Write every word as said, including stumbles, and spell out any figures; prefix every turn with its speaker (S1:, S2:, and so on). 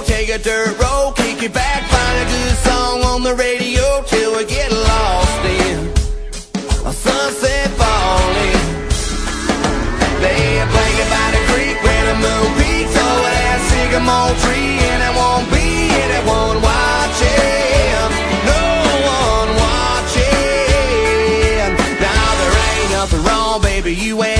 S1: go, take a dirt road, kick it back, find a good song on the radio till we get lost in a sunset falling. Lay a blanket by the creek where the moon peaks over that sycamore tree, and it won't be anyone watching, no one watching. Now there ain't nothing wrong, baby, you ain't